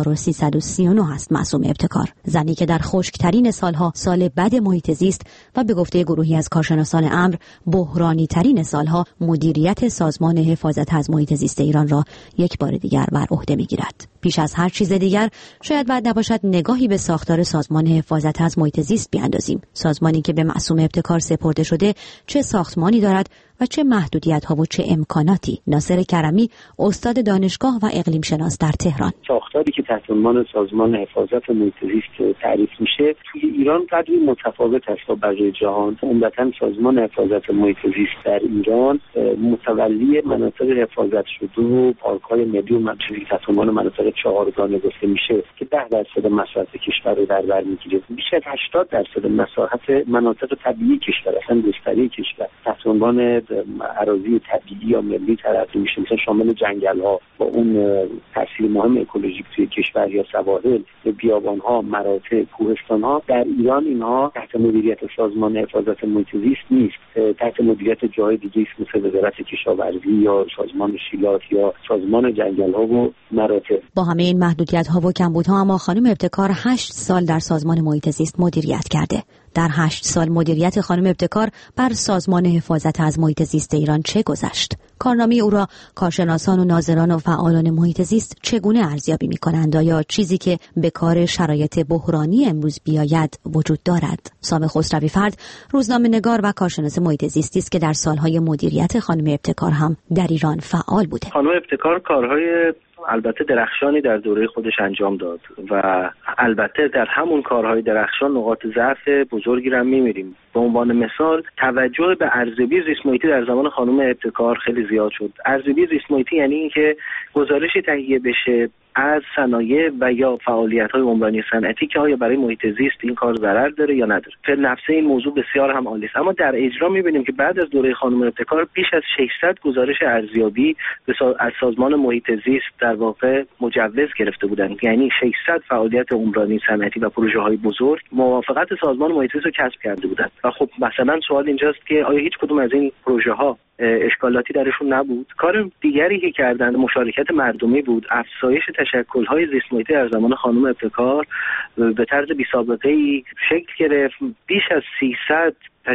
1339 است معصوم ابتکار، زنی که در خشک‌ترین سالها سال بد محیط زیست و به گفته گروهی از کارشناسان امر بحرانی ترین سالها مدیریت سازمان حفاظت از محیط زیست ایران را یک بار دیگر بر عهده می‌گیرد. پیش از هر چیز دیگر شاید بعد نباشد نگاهی به ساختار سازمان حفاظت از محیط زیست بیاندازیم. سازمانی که به معصوم ابتکار سپرده شده چه ساختمانی دارد و چه محدودیت‌ها و چه امکاناتی. ناصر کرمی، استاد دانشگاه و اقلیم شناس در تهران: ساختاری که تحت عنوان سازمان حفاظت محیط زیست تعریف میشه توی ایران قدری متفاوت است با بقیه جهان. عمدتاً سازمان حفاظت محیط زیست در ایران متولی مناطق حفاظت شده و پارک‌های ملی و منطقه‌ای تحت عنوان مناطق چهارگانه گفته میشه که 10% مساحت کشور رو در بر میگیره. بیش از 80% مساحت مناطق طبیعی کشور، اصلا گستره کشور تحت عنوان اراضی طبیعی یا ملی تلقی میشه، مثلا شامل جنگل‌ها با اون تاثیر مهم اکولوژیک توی کشور یا سواحل، بیابان‌ها، مراتع، کوهستان‌ها. در ایران اینها تحت مدیریت سازمان حفاظت محیط زیست نیست، تحت مدیریت جای دیگه مثل وزارت کشاورزی یا سازمان شیلات یا سازمان جنگل‌ها و مراتع. با همه این محدودیت‌ها و کمبودها اما خانم ابتکار 8 سال در سازمان محیط زیست مدیریت کرده. در 8 سال مدیریت خانم ابتکار بر سازمان حفاظت از محیط زیست ایران چه گذشت؟ کارنامه او را کارشناسان و ناظران و فعالان محیط زیست چگونه ارزیابی می‌کنند؟ یا چیزی که به کار شرایط بحرانی امروز بیاید وجود دارد؟ سام خسروی فرد، روزنامه‌نگار و کارشناس محیط زیستی است که در سالهای مدیریت خانم ابتکار هم در ایران فعال بوده. خانم ابتکار کارهای البته درخشانی در دوره خودش انجام داد و البته در همون کارهای درخشان نقاط ضعف بزرگی را می‌بینیم. به عنوان مثال توجه به ارزیابی زیست محیطی در زمان خانم ابتکار خیلی زیاد شد. ارزیابی زیست محیطی یعنی اینکه گزارشی تهیه بشه از صنایع و یا فعالیت‌های عمرانی صنعتی که آیا برای محیط زیست این کار ضرر داره یا نداره. فعل نفسه این موضوع بسیار هم عالی است، اما در اجرا می‌بینیم که بعد از دوره خانم ابتکار بیش از 600 گزارش ارزیابی از سازمان محیط زیست در واقع مجوز گرفته بودند. یعنی 600 فعالیت عمرانی صنعتی و پروژه‌های بزرگ موافقت سازمان محیط زیست رو کسب کرده بودند. و خب مثلا سوال اینجاست که آیا هیچ کدوم از این پروژه‌ها اشکالاتی درشون نبود؟ کار دیگری که کردند مشارکت مردمی بود، افزایش تشکل‌های زیست محیطی در زمان خانم ابتکار به طرز بی‌سابقه‌ای شکل گرفت. بیش از 300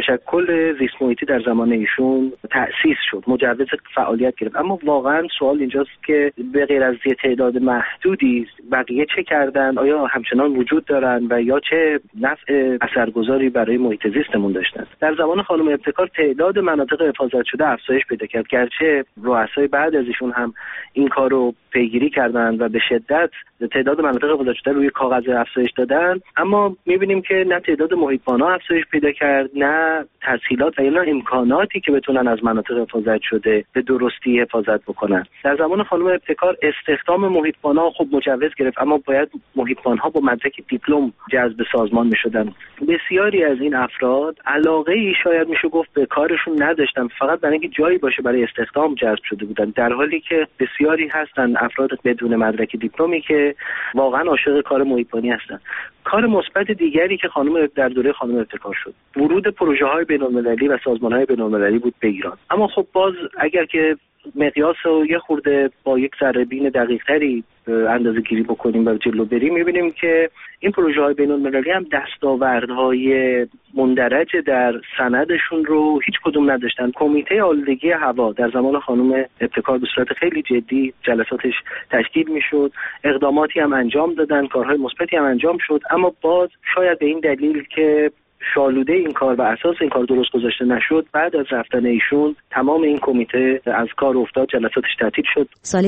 تشکل زیست محیطی در زمان ایشون تأسیس شد، مجوز فعالیت گرفت. اما واقعا سوال اینجاست که به غیر از یه تعداد محدودی بقیه چه کردن؟ آیا همچنان وجود دارن و یا چه نفع اثرگذاری برای محیط زیستمون داشتن؟ در زمان خانم ابتکار تعداد مناطق حفاظت شده افزایش پیدا کرد، گرچه رؤسای بعد از ایشون هم این کارو پیگیری کردند و به شدت تعداد مناطق حفاظت شده روی کاغذ افزایش دادن، اما می‌بینیم که نه تعداد محیط‌بان‌ها افزایش پیدا کرد، نه تسهیلات و یا امکاناتی که بتونن از مناطق حفاظت شده به درستی حفاظت بکنن. در زمان خانم ابتکار استخدام محیطبان‌ها خب مجوز گرفت، اما باید محیطبان‌ها با مدرک دیپلم جذب سازمان می‌شدن. بسیاری از این افراد علاقه‌ای شاید میشه گفت به کارشون نداشتن، فقط برای اینکه جایی باشه برای استخدام جذب شده بودن، در حالی که بسیاری هستن افراد بدون مدرک دیپلمی که واقعا عاشق کار محیطبانی هستن. کار مثبت دیگری که در دوره خانم ابتکار شد ورود پروژه‌های بین‌المللی و سازمان‌های بین‌المللی بود به ایران. اما خب باز اگر که مقیاس رو یه خورده با یک ذره‌بین دقیق‌تری اندازه‌گیری بکنیم و جلو بریم، می‌بینیم که این پروژه‌های بین‌المللی هم دستاوردهای مندرج در سندشون رو هیچ کدوم نداشتن. کمیته آلودگی هوا در زمان خانم ابتکار به صورت خیلی جدی جلساتش تشکیل می‌شد، اقداماتی هم انجام دادن، کارهای مثبتی هم انجام شد، اما باز شاید به این دلیل که شالوده این کار و اساس این کار درست گذاشته نشد، بعد از رفتن ایشون تمام این کمیته از کار افتاد، جلساتش تعطیل شد. سال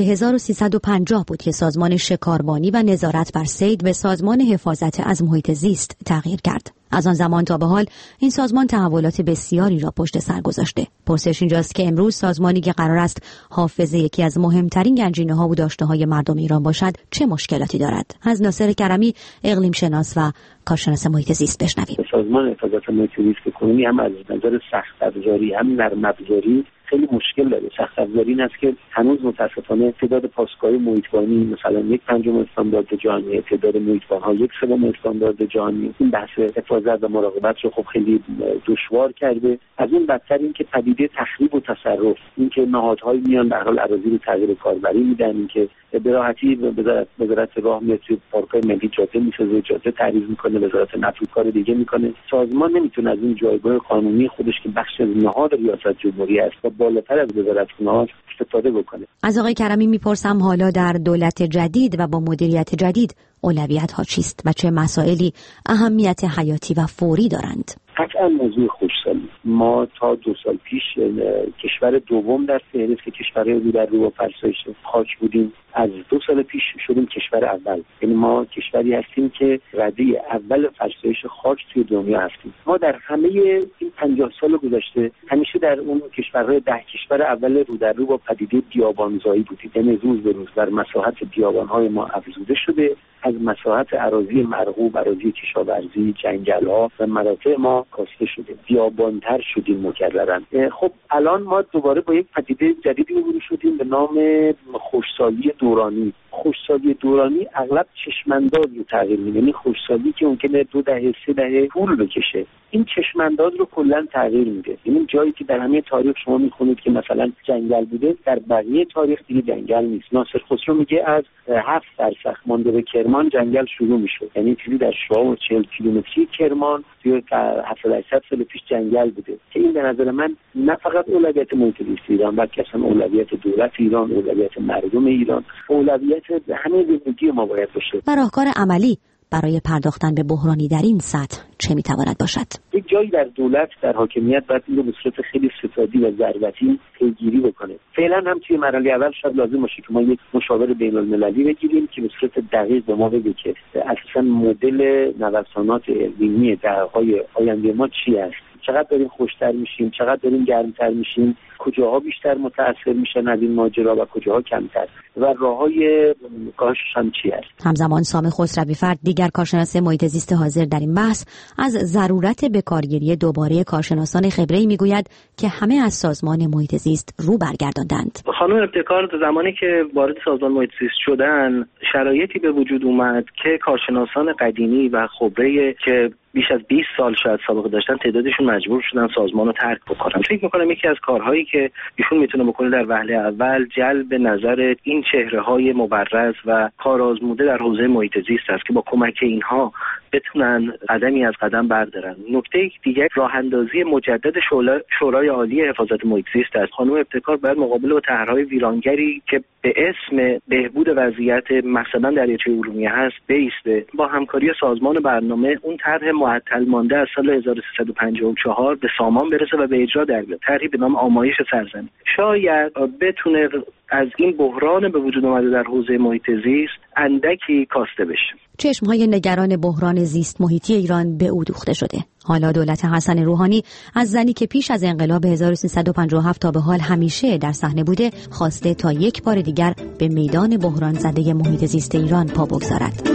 1350 بود که سازمان شکاربانی و نظارت بر صید به سازمان حفاظت از محیط زیست تغییر کرد. از آن زمان تا به حال این سازمان تحولات بسیاری را پشت سر گذاشته. پرسش اینجاست که امروز سازمانی که قرار است حافظ یکی از مهمترین گنجینه‌ها و داشته‌های مردم ایران باشد چه مشکلاتی دارد؟ از ناصر کرمی، اقلیم شناس و کارشناس محیط زیست بشنویم. سازمان حفاظت محیط زیست کنونی هم از نظر سخت افزاری هم نرم افزاری خیلی مشکل داره. سخت افزاری این است که هنوز متاسفانه تعداد پاسگاه‌های محیطبانی مثلا 1/5 استاندارد جهانی، تعداد محیطبان‌ها 1/3 استاندارد جهانی، این بحث حفاظت و مراقبت رو خب خیلی دشوار کرده. از اون بدتر این که پدیده تخریب و تصرف، این که نهادهای میان به هر حال اراضی رو تغییر کاربری میدن، این که به راحتی وزارت راه میاد توی پارک‌های ملی جاده میسازه، جاده تعریض میکنه، وزارت نفت کار دیگه میکنه. سازمان نمیتونه از این جایگاه قانونی خودش که بخش از نهاد ریاست جمهوری است و بالاتر از وزارتخانه‌ها استفاده بکنه. از آقای کرمی میپرسم حالا در دولت جدید و با مدیریت جدید اولویت‌ها چیست و چه مسائلی اهمیت حیاتی و فوری دارند؟ قطعا موضوع خوشسالی. ما تا 2 سال پیش کشور دوم در فهرست کشورهای رو در رو و فرسایش خاک بودیم. از 2 سال پیش شدیم کشور اول. یعنی ما کشوری هستیم که رده اول فرسایش خاک توی دنیا هستیم. ما در همه این 50 سال گذشته همیشه در اون کشورهای 10 کشور اول رو در رو با پدیده بیابانزایی بودیم. یعنی روز به روز بر مساحت بیابانهای ما افزوده شده، از مساحت اراضی مرغوب، اراضی کشاورزی، جنگل‌ها و مراتع ما کاسته شده، بیابانتر شدیم مکررن. خب الان ما دوباره با یک پدیده جدیدی روبرو شدیم به نام خشکسالی دورانی. خشکسالی دورانی اغلب چشمانداز رو تغییر میده، یعنی خشکسالی که ممکنه 2 دهه 3 دهه طول بکشه، این چشمانداز رو کلا تغییر میده. یعنی جایی که در همه تاریخ شما میخونید که مثلا جنگل بوده، در بقیه تاریخ دیگه جنگل نیست. ناصر خسرو میگه از 7 فرسخ مانده به کرمان جنگل شروع میشه، یعنی چیزی در 40 کیلومتری کرمان توی 700 سال پیش جنگل بوده. که این به نظر من نه فقط اولویت محیط زیست ایران، بلکه اصلا اولویت دولت ایران، اولویت مردم ایران، اولویت همه زندگی ما باید باشه. و راهکار عملی برای پرداختن به بحرانی در این سطح چه میتواند باشد؟ یک جایی در دولت در حاکمیت باید این رو به صورت خیلی ستادی و ضربتی پیگیری بکنه. فعلا هم توی مرحله اول شاید لازم باشه که ما یک مشاور بین‌المللی بگیریم که به صورت دقیق به ما بگه که اساساً مدل نوسانات اقلیمی دهه‌های آینده ما چی است، چقدر داریم خوشتر میشیم، چقدر داریم گرمتر میشیم، کجاها بیشتر متأثر میشن از این ماجرا و کجاها کمتر و راههای کاهشش هم چی است. همزمان سام خسروی فرد، دیگر کارشناس محیط زیست حاضر در این بحث، از ضرورت بکارگیری دوباره کارشناسان خبره‌ای میگوید که همه از سازمان محیط زیست رو برگرداندند. خانم ابتکار زمانی که وارد سازمان محیط زیست شدن، شرایطی به وجود اومد که کارشناسان قدیمی و خبره که بیش از 20 سال شاید سابقه داشتن تعدادشون مجبور شدن سازمان رو ترک بکنن. فکر می‌کنم یکی از کارهایی که ایشون میتونه بکنه در وهله اول جلب نظر این چهره‌های مبرز و کارآزموده در حوزه محیط زیست است که با کمک اینها بتونن قدمی از قدم بردارن. نکته دیگر راه‌اندازی مجدد شورای عالی حفاظت محیط زیست است. خانم ابتکار باید مقابل با طرح‌های ویرانگری که به اسم بهبود وضعیت مثلا دریاچه ارومیه هست بایسته. با همکاری سازمان برنامه اون طرح معطل مانده از سال 1354 به سامان برسه و به اجرا در بیاد. طرحی به نام آمایش سرزمین شاید بتونه از این بحران به وجود اومده در حوزه محیط زیست اندکی کاسته بشه. چشمهای نگران بحران زیست محیطی ایران به او دوخته شده. حالا دولت حسن روحانی از زنی که پیش از انقلاب 1357 تا به حال همیشه در صحنه بوده خواسته تا یک بار دیگر به میدان بحران زده محیط زیست ایران پا بگذارد.